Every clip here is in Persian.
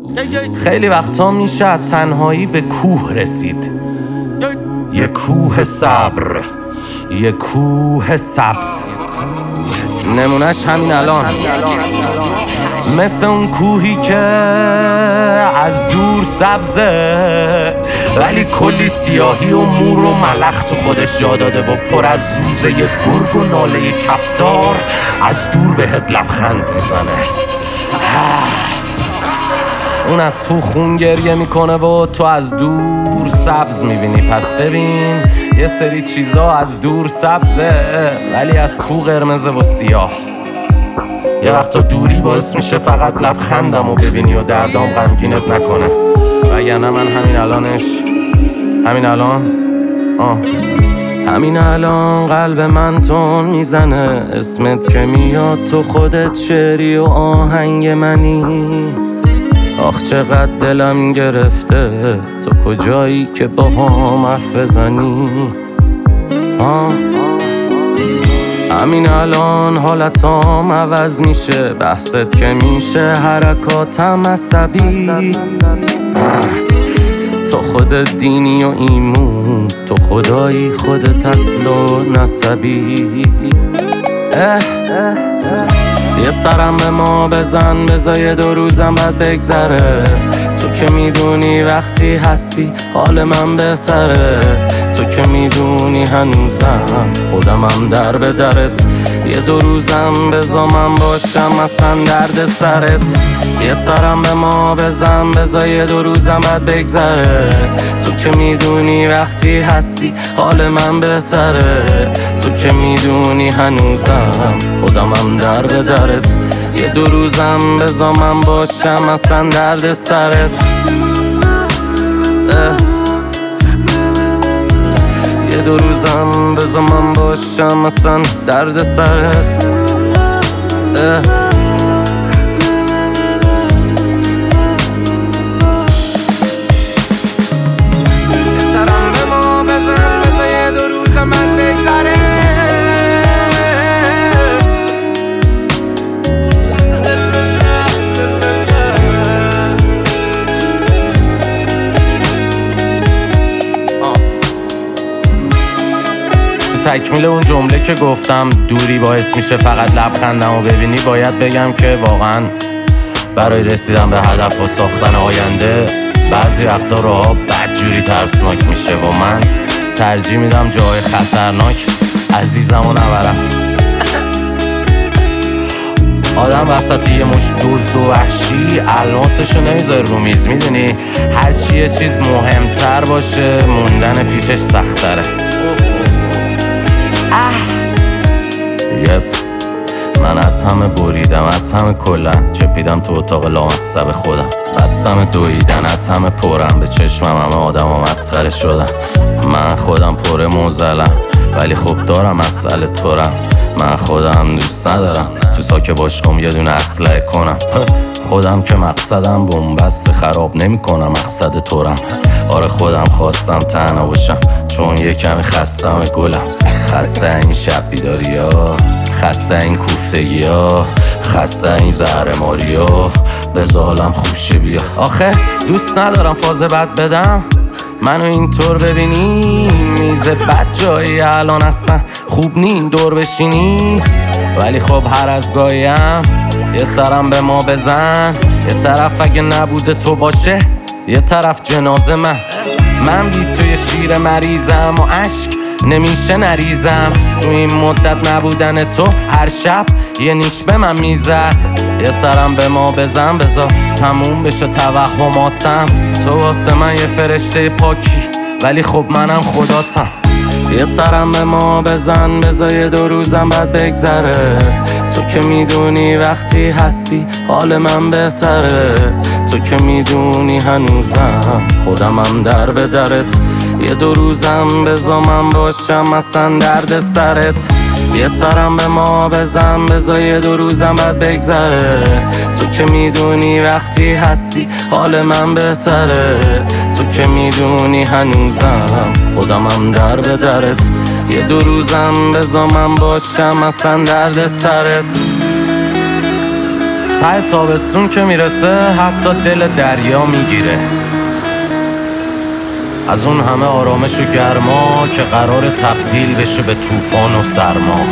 خیلی وقتا میشه تنهایی به کوه رسید، یه کوه صبر، یه کوه سبز. نمونش همین الان، مثل اون کوهی که از دور سبزه ولی کلی سیاهی و مور و ملخ تو خودش جا داده و پر از زوزه گرگ و ناله کفتار از دور بهت لبخند میزنه. اون از تو خون گریه میکنه و تو از دور سبز میبینی. پس ببین یه سری چیزا از دور سبزه ولی از تو قرمزه و سیاه. یه وقتا دوری باعث میشه فقط لبخندم و ببینی و دردام غمگینت نکنه. وگرنه من همین الان قلب من تون میزنه. اسمت که میاد تو خودت شعری و آهنگ منی. آخ چقدر دلم گرفته تو کجایی که با هم حرف بزنی. همین الان حالتام عوض میشه، بحثت که میشه حرکاتم عصبی. تو خودت دینی و ایمون، تو خدایی خودت اصل و نسبی. یه سرم به ما بزن، بذار 2 روزم بعد بگذره. تو که میدونی وقتی هستی حال من بهتره. تو که میدونی هنوزم خودمم در به درت. یه 2 روزم بذار من باشم اصلا درد سرت. یه سرم به ما بزن، بذار 2 روزم بعد بگذره. تو که میدونی وقتی هستی حال من بهتره. تو که میدونی هنوزم خودمم در به درت. یه 2 روزم بذار من باشم اصلا درد سرت. یه 2 روزم بذار من باشم اصلا درد سرت. تکمیل اون جمله که گفتم دوری باعث میشه فقط لبخندمو ببینی، باید بگم که واقعا برای رسیدن به هدف و ساختن آینده بعضی وقتا راه‌ها بدجوری ترسناک میشه و من ترجیح میدم جای خطرناک عزیزمو نبرم. آدم وسط یه مش دزد و وحشی الماسشو نمیذاره رو میز. میدونی هرچی یه چیز مهمتر باشه موندن پیشش سخت‌تره. من از همه بریدم، از همه کلن چپیدم تو اتاق لامصب خودم. بستم دویدن، از همه پرم به چشمم همه آدم ها مسخره شدن. من خودم پر موزلم ولی خب دارم مسئله تورم. من خودم دوست ندارم تو ساک باشقم یه دونه اسلحه کنم. خودم که مقصدم بومبست خراب نمی کنم مقصد تورم. آره خودم خواستم تنها باشم چون یه کمی خستم گلم. خسته این شب بیداری ها، خسته این کوفتگی ها، خسته این زهرماری ها. بذارم خوشه بیا. آخه دوست ندارم فاز بد بدم منو اینطور ببینی. میز بد جایی الان اصلا خوب نی دور بشینی. ولی خب هر از گاهیم یه سرم به ما بزن. یه طرف اگه نبوده تو باشه، یه طرف جنازه من بی توی شیر مریضم و عشق نمیشه نریزم. تو این مدت نبودن تو هر شب یه نیش به من میزد. یه سرم به ما بزن، بذار تموم بشه توهماتم. تو واسه من یه فرشته پاکی ولی خب منم خداتم. یه سرم به ما بزن، بذار 2 روزم بعد بگذره. تو که میدونی وقتی هستی حال من بهتره. تو که میدونی هنوزم خودمم در به درت. یه 2 روزم بذار من باشم اصلا درد سرت. یه سرم به ما بزن، بذار 2 روزم بعد بگذره. تو که میدونی وقتی هستی حال من بهتره. تو که میدونی هنوزم خودمم در به درت. یه 2 روزم بذار من باشم اصلا درد سرت. ته تابستون که میرسه حتی دل دریا میگیره، از اون همه آرامش و گرما که قرار تبدیل بشه به طوفان و سرما.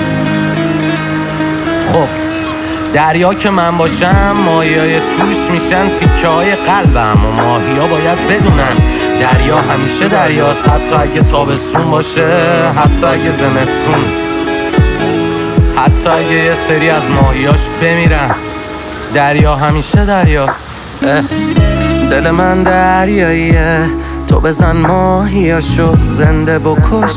خب دریا که من باشم ماهیای توش میشن تیکه های قلبم و ماهیا باید بدونن دریا همیشه دریاست، حتی اگه تابستون باشه، حتی اگه زمستون، حتی اگه یه سری از ماهیاش بمیرن، دریا همیشه دریاست. دل من دریاییه، تو بزن ماهیاشو زنده بکش،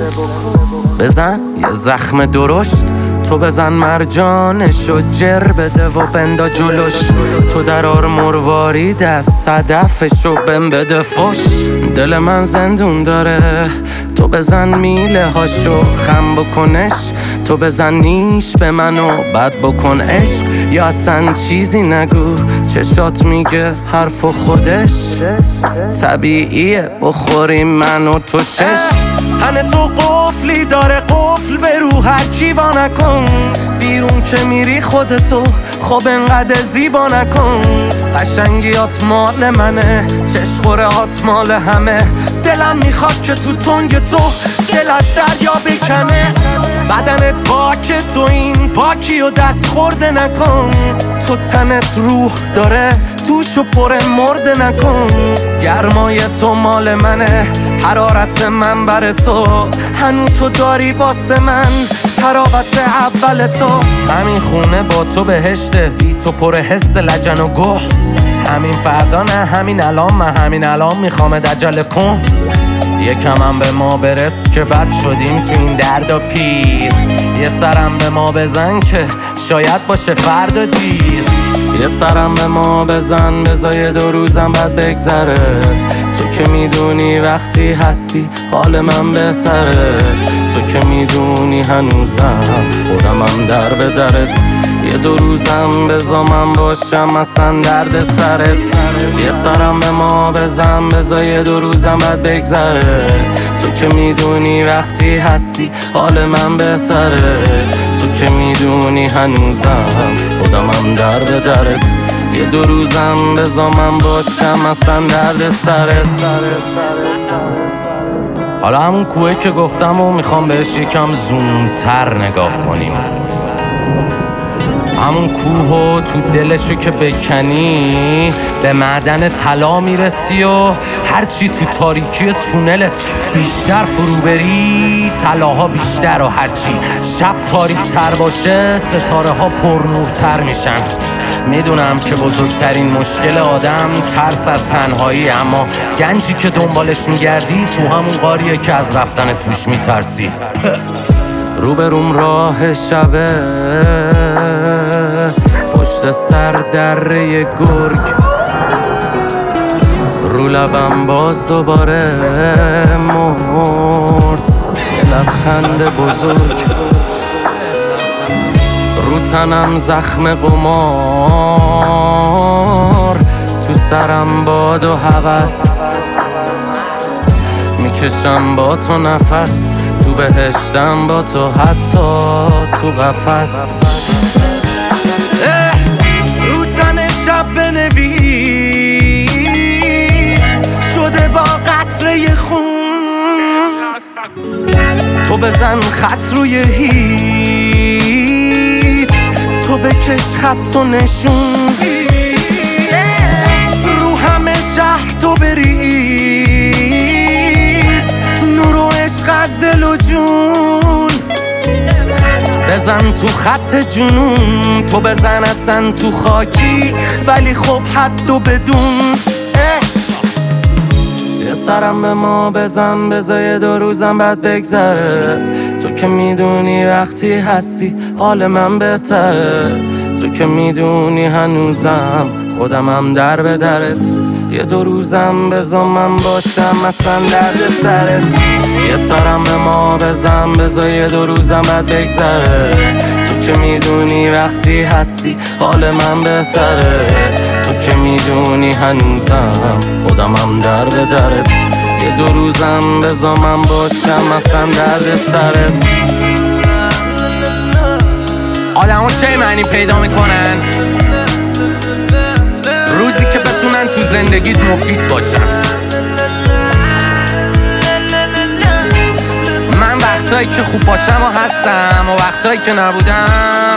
بزن یه زخم درشت، تو بزن مرجانشو جر بده و بندا جلوش، تو درار مروارید از صدفشو بهم بده فش. دل من زندون داره، تو بزن میله هاشو خم بکنش، تو بزن نیش به منو بد بکن عشق، یا اصلا چیزی نگو چشات میگه حرف و خودش طبیعیه بخوریم من و تو چشم. تن تو قفلی داره، قفل به رو هر کی وا نکن، بیرون که میری خودتو خب انقدر زیبا نکن، قشنگیات مال منه، چشخورهات مال همه، دلم میخواد که تو تنگ تو دل از دریا بکنه، بدنت پاک تو این پاکی و دست خورده نکن، تو تنت روح داره توشو پر مرده نکن، گرمای تو مال منه، حرارت من بر تو، هنو تو داری واسه من تراوت اول تو، همین خونه با تو بهشته، بی تو پر حس لجن و گوه، همین فردا نه همین الان، من همین الان میخوام عجله کن، یکم هم به ما برس که بد شدیم تو این درد و پیر، یه سرم به ما بزن که شاید باشه فردا دیر، یه سرم به ما بزن بذار 2 روزم بعد بگذره، تو که میدونی وقتی هستی حال من بهتره، تو که میدونی هنوزم خودمم در به درت، یه 2 روزم بذار من باشم اصلا درد سرت، یه سرم به ما بزن بذار 2 روزم بعد بگذره، تو که میدونی وقتی هستی حال من بهتره، تو که میدونی هنوزم خودمم در به درت، یه 2 روزم بذار من باشم اصلا درد سرت. حالا همون کوه که گفتم و میخوام بهش یکم زومتر نگاه کنیم، همون کوه تو دلشو که بکنی به معدن طلا میرسی و هرچی تو تاریکی تونلت بیشتر فرو بری طلاها بیشتر، و هرچی شب تاریک تر باشه ستاره ها پرنورتر میشن. میدونم که بزرگترین مشکل آدم ترس از تنهایی، اما گنجی که دنبالش میگردی تو همون غاریه که از رفتن توش میترسی. روبروم راه شبه، پشت سر دره گرگ، رو لبم باز دوباره مرد یه لبخند بزرگ، رو تنم زخم قمار، تو سرم باد و هوس، میکشم با تو نفس، تو بهشتم با تو حتی تو قفس، رو تن شب بنویس شده با قطره خون، تو بزن خط روی هیس، تو بکش خط و نشون، رو همه شهر تو بریز نور و عشق از دل و جون، بزن تو خط جنون، تو بزن اصلا تو خاکی ولی خب حد و بدون، یه سرم به ما بزن بذار 2 روزم بعد بگذره، تو که میدونی وقتی هستی حال من بهتره، تو که میدونی هنوزم خودمم در به درت، یه 2 روزم بذار من باشم اصلا درد سرت، یه سرم به ما بزن بذار 2 روزم بعد بگذره، تو که میدونی وقتی هستی حال من بهتره، تو که میدونی هنوزم خودمم در به درت، یه 2 روزم بذار من باشم اصلا درد سرت. آدم ها کی معنی پیدا میکنن؟ زندگیت مفید باشم. من وقتایی که خوب باشم و هستم و وقتایی که نبودم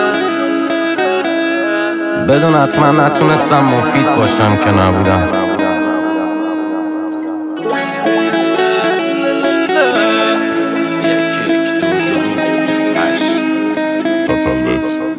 بدون حتما نتونستم مفید باشم که نبودم. تتلت